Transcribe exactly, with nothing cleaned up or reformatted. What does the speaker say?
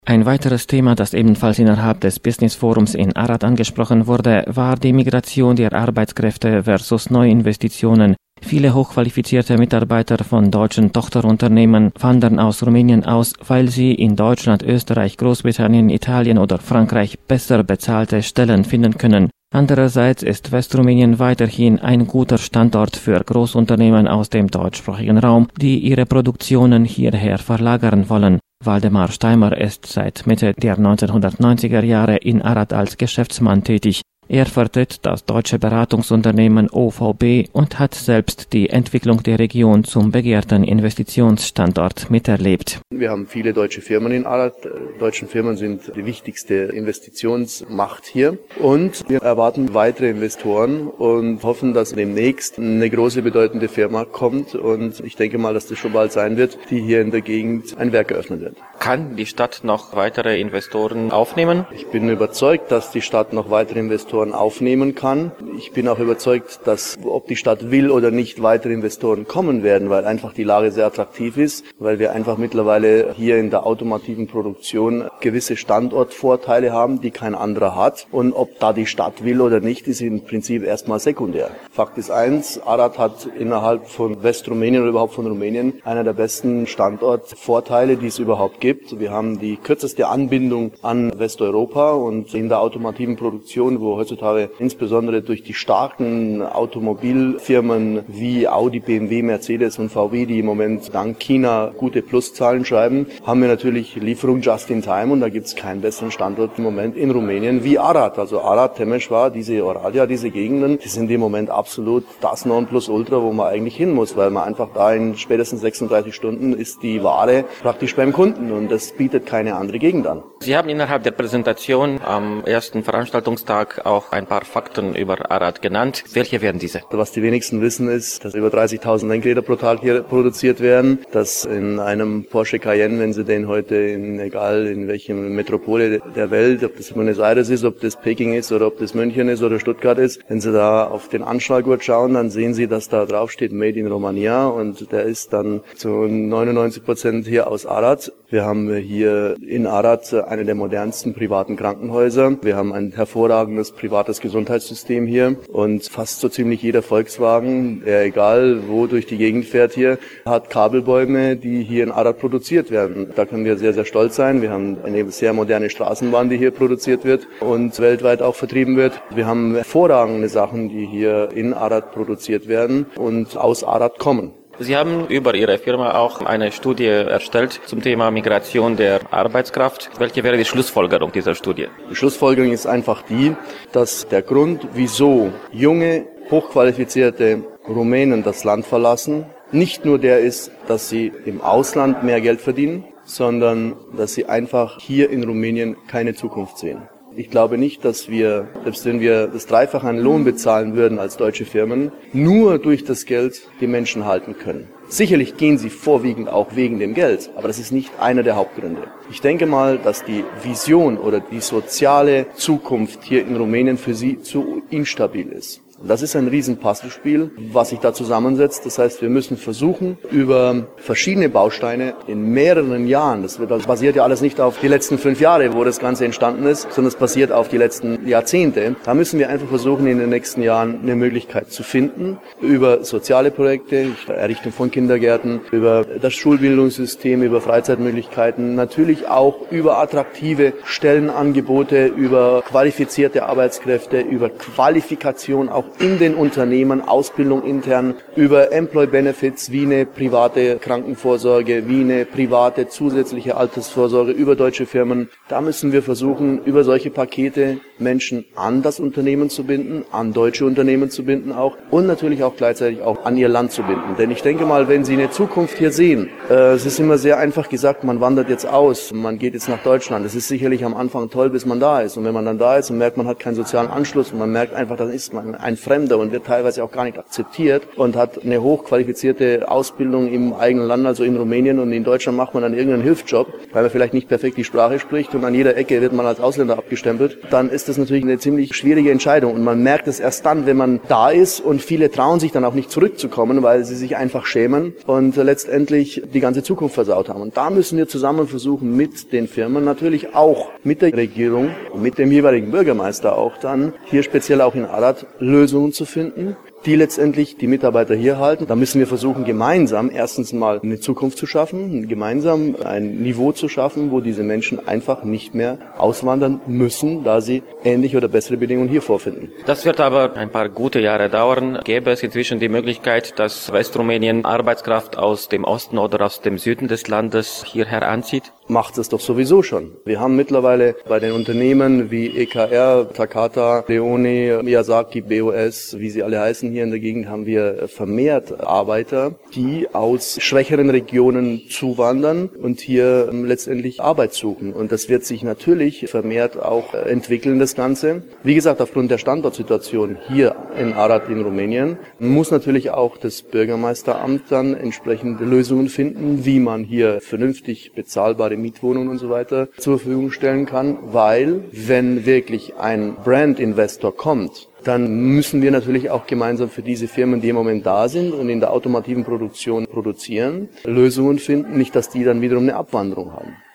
Ein weiteres Thema, das ebenfalls innerhalb des Business Forums in Arad angesprochen wurde, war die Migration der Arbeitskräfte versus Neuinvestitionen. Viele hochqualifizierte Mitarbeiter von deutschen Tochterunternehmen wandern aus Rumänien aus, weil sie in Deutschland, Österreich, Großbritannien, Italien oder Frankreich besser bezahlte Stellen finden können. Andererseits ist Westrumänien weiterhin ein guter Standort für Großunternehmen aus dem deutschsprachigen Raum, die ihre Produktionen hierher verlagern wollen. Waldemar Steimer ist seit Mitte der neunzehnhundertneunziger Jahre in Arad als Geschäftsmann tätig. Er vertritt das deutsche Beratungsunternehmen O V B und hat selbst die Entwicklung der Region zum begehrten Investitionsstandort miterlebt. Wir haben viele deutsche Firmen in Arad. Deutsche Firmen sind die wichtigste Investitionsmacht hier. Und wir erwarten weitere Investoren und hoffen, dass demnächst eine große, bedeutende Firma kommt. Und ich denke mal, dass das schon bald sein wird, die hier in der Gegend ein Werk eröffnen wird. Kann die Stadt noch weitere Investoren aufnehmen? Ich bin überzeugt, dass die Stadt noch weitere Investoren aufnehmen kann. Ich bin auch überzeugt, dass, ob die Stadt will oder nicht, weitere Investoren kommen werden, weil einfach die Lage sehr attraktiv ist, weil wir einfach mittlerweile hier in der automativen Produktion gewisse Standortvorteile haben, die kein anderer hat. Und ob da die Stadt will oder nicht, ist im Prinzip erstmal sekundär. Fakt ist eins, Arad hat innerhalb von Westrumänien oder überhaupt von Rumänien einer der besten Standortvorteile, die es überhaupt gibt. Wir haben die kürzeste Anbindung an Westeuropa und in der automativen Produktion, wo heutzutage insbesondere durch die starken Automobilfirmen wie Audi, B M W, Mercedes und V W, die im Moment dank China gute Pluszahlen schreiben, haben wir natürlich Lieferung just in time und da gibt es keinen besseren Standort im Moment in Rumänien wie Arad. Also Arad, Temeșvara, diese Oradea, diese Gegenden, die sind im Moment absolut das Nonplusultra, wo man eigentlich hin muss, weil man einfach da in spätestens sechsunddreißig Stunden ist die Ware praktisch beim Kunden und das bietet keine andere Gegend an. Sie haben innerhalb der Präsentation am ersten Veranstaltungstag auch ein paar Fakten über Arad genannt. Welche wären diese? Was die wenigsten wissen ist, dass über dreißigtausend Lenkräder pro Tag hier produziert werden, dass in einem Porsche Cayenne, wenn Sie den heute in, egal in welchem Metropole der Welt, ob das Buenos Aires ist, ob das Peking ist oder ob das München ist oder Stuttgart ist, wenn Sie da auf den Anschlaggurt schauen, dann sehen Sie, dass da drauf steht Made in Romania und der ist dann zu neunundneunzig Prozent hier aus Arad. Wir haben hier in Arad eine der modernsten privaten Krankenhäuser. Wir haben ein hervorragendes privates Gesundheitssystem hier und fast so ziemlich jeder Volkswagen, der egal wo durch die Gegend fährt hier, hat Kabelbäume, die hier in Arad produziert werden. Da können wir sehr, sehr stolz sein. Wir haben eine sehr moderne Straßenbahn, die hier produziert wird und weltweit auch vertrieben wird. Wir haben hervorragende Sachen, die hier in Arad produziert werden und aus Arad kommen. Sie haben über Ihre Firma auch eine Studie erstellt zum Thema Migration der Arbeitskraft. Welche wäre die Schlussfolgerung dieser Studie? Die Schlussfolgerung ist einfach die, dass der Grund, wieso junge, hochqualifizierte Rumänen das Land verlassen, nicht nur der ist, dass sie im Ausland mehr Geld verdienen, sondern dass sie einfach hier in Rumänien keine Zukunft sehen. Ich glaube nicht, dass wir, selbst wenn wir das Dreifache an Lohn bezahlen würden als deutsche Firmen, nur durch das Geld die Menschen halten können. Sicherlich gehen sie vorwiegend auch wegen dem Geld, aber das ist nicht einer der Hauptgründe. Ich denke mal, dass die Vision oder die soziale Zukunft hier in Rumänien für sie zu instabil ist. Das ist ein riesen Puzzlespiel, was sich da zusammensetzt. Das heißt, wir müssen versuchen, über verschiedene Bausteine in mehreren Jahren, das, wird, das basiert ja alles nicht auf die letzten fünf Jahre, wo das Ganze entstanden ist, sondern es basiert auf die letzten Jahrzehnte. Da müssen wir einfach versuchen, in den nächsten Jahren eine Möglichkeit zu finden, über soziale Projekte, Errichtung von Kindergärten, über das Schulbildungssystem, über Freizeitmöglichkeiten, natürlich auch über attraktive Stellenangebote, über qualifizierte Arbeitskräfte, über Qualifikation auch in den Unternehmen, Ausbildung intern, über Employee Benefits wie eine private Krankenvorsorge, wie eine private zusätzliche Altersvorsorge über deutsche Firmen. Da müssen wir versuchen, über solche Pakete Menschen an das Unternehmen zu binden, an deutsche Unternehmen zu binden auch und natürlich auch gleichzeitig auch an ihr Land zu binden. Denn ich denke mal, wenn Sie eine Zukunft hier sehen, äh, es ist immer sehr einfach gesagt, man wandert jetzt aus, man geht jetzt nach Deutschland. Es ist sicherlich am Anfang toll, bis man da ist. Und wenn man dann da ist und merkt, man hat keinen sozialen Anschluss und man merkt einfach, das ist man ein Fremder und wird teilweise auch gar nicht akzeptiert und hat eine hochqualifizierte Ausbildung im eigenen Land, also in Rumänien, und in Deutschland macht man dann irgendeinen Hilfsjob, weil man vielleicht nicht perfekt die Sprache spricht und an jeder Ecke wird man als Ausländer abgestempelt, dann ist das natürlich eine ziemlich schwierige Entscheidung und man merkt es erst dann, wenn man da ist, und viele trauen sich dann auch nicht zurückzukommen, weil sie sich einfach schämen und letztendlich die ganze Zukunft versaut haben. Und da müssen wir zusammen versuchen, mit den Firmen, natürlich auch mit der Regierung, mit dem jeweiligen Bürgermeister auch dann, hier speziell auch in Arad, Lösungen zu finden, die letztendlich die Mitarbeiter hier halten. Da müssen wir versuchen, gemeinsam erstens mal eine Zukunft zu schaffen, gemeinsam ein Niveau zu schaffen, wo diese Menschen einfach nicht mehr auswandern müssen, da sie ähnliche oder bessere Bedingungen hier vorfinden. Das wird aber ein paar gute Jahre dauern. Gäbe es inzwischen die Möglichkeit, dass Westrumänien Arbeitskraft aus dem Osten oder aus dem Süden des Landes hierher anzieht? Macht es doch sowieso schon. Wir haben mittlerweile bei den Unternehmen wie E K R, Takata, Leone, Miyazaki, B O S, wie sie alle heißen, hier in der Gegend haben wir vermehrt Arbeiter, die aus schwächeren Regionen zuwandern und hier letztendlich Arbeit suchen. Und das wird sich natürlich vermehrt auch entwickeln, das Ganze. Wie gesagt, aufgrund der Standortsituation hier in Arad in Rumänien muss natürlich auch das Bürgermeisteramt dann entsprechende Lösungen finden, wie man hier vernünftig bezahlbare Mietwohnungen und so weiter zur Verfügung stellen kann, weil wenn wirklich ein Brand-Investor kommt, dann müssen wir natürlich auch gemeinsam für diese Firmen, die im Moment da sind und in der automativen Produktion produzieren, Lösungen finden, nicht dass die dann wiederum eine Abwanderung haben.